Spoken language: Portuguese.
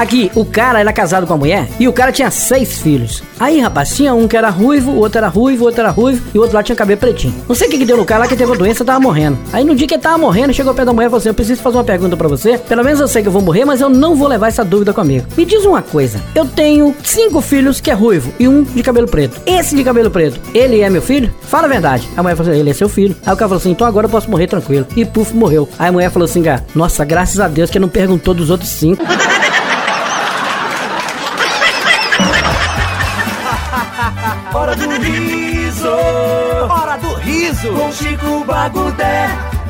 Aqui, o cara era casado com a mulher e o cara tinha 6 filhos. Aí, rapaz, tinha um que era ruivo, o outro era ruivo, o outro era ruivo e o outro lá tinha cabelo pretinho. Não sei o que deu no cara lá, que teve uma doença, tava morrendo. Aí no dia que ele tava morrendo, chegou perto da mulher e falou assim: eu preciso fazer uma pergunta pra você. Pelo menos eu sei que eu vou morrer, mas eu não vou levar essa dúvida comigo. Me diz uma coisa, eu tenho 5 filhos que é ruivo e um de cabelo preto. Esse de cabelo preto, ele é meu filho? Fala a verdade. A mulher falou assim: ele é seu filho. Aí o cara falou assim: então agora eu posso morrer tranquilo. E puf, morreu. Aí a mulher falou assim: nossa, graças a Deus que não perguntou dos outros 5. Hora do riso! Hora do riso! Com Chico Bagudé!